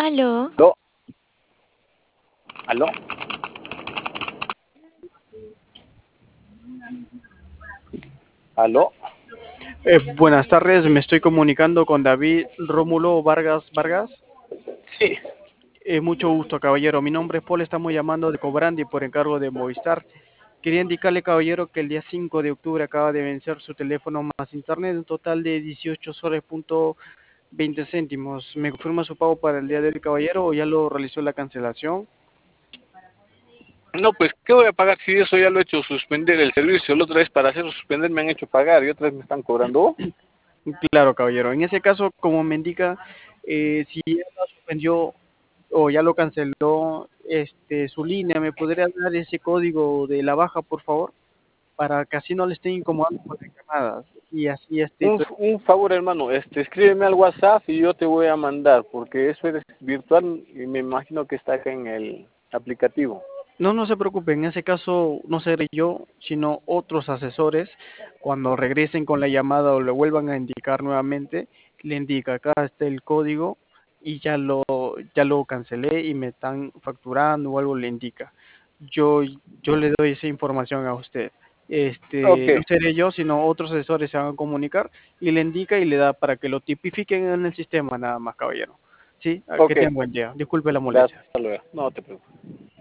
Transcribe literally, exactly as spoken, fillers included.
Aló. ¿Aló? ¿Aló? ¿Aló? Eh, buenas tardes, me estoy comunicando con David Rómulo Vargas Vargas. Sí. Eh, mucho gusto, caballero. Mi nombre es Paul, estamos llamando de Cobrandi por encargo de Movistar. Quería indicarle, caballero, que el día cinco de octubre acaba de vencer su teléfono más internet, un total de dieciocho soles punto veinte céntimos. ¿Me confirma su pago para el día de hoy, caballero, o ya lo realizó la cancelación? No, pues, ¿qué voy a pagar si eso ya lo he hecho suspender el servicio? La otra vez para hacer suspender me han hecho pagar y otra vez me están cobrando. Claro, caballero. En ese caso, como me indica, eh, si ya lo suspendió o ya lo canceló este su línea, ¿me podría dar ese código de la baja, por favor? Para que así no le estén incomodando con las llamadas y así este Un, to- un favor, hermano, este, escríbeme al WhatsApp y yo te voy a mandar, porque eso es virtual y me imagino que está acá en el aplicativo. no, no se preocupe, en ese caso no seré yo, sino otros asesores, cuando regresen con la llamada o le vuelvan a indicar nuevamente, le indica acá está el código y ya lo ya lo cancelé y me están facturando o algo le indica. Yo yo le doy esa información a usted. Ok, Este, no seré yo, sino otros asesores se van a comunicar y le indica y le da para que lo tipifiquen en el sistema nada más, caballero. Sí, que ok, tenga buen día. Disculpe la gracias, molestia. hasta luego. No te preocupes.